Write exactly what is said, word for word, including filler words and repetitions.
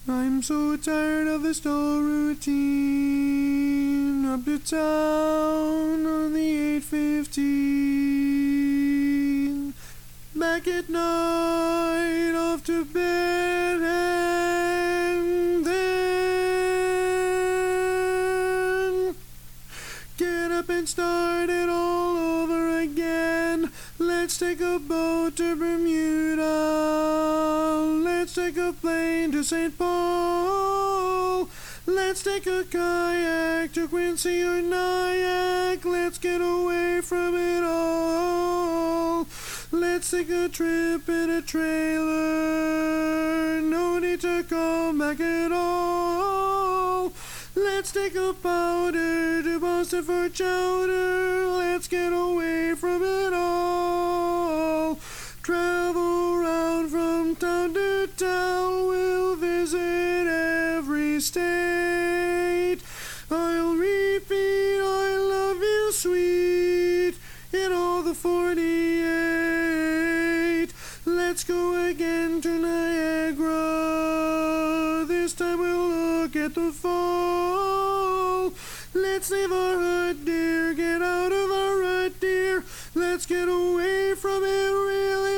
I'm so tired of this dull routine. Up to town on the eight fifteen. Back at night, off to bed, and then get up and start it all over again. Let's take a boat to Bermuda. Let's take a plane to Saint Paul. Let's take a kayak to Quincy or Nyack. Let's get away from it all. Let's take a trip in a trailer. No need to come back at all. Let's take a powder to Boston for chowder. Let's get away from it all. Travel round from town to town. We'll visit every state. I'll repeat, I love you, sweet, in all the forty-eight. Let's go again to Niagara. This time we'll look at the fall. Let's leave our hut, dear. Get out of our rut, dear. Let's get away from it, really.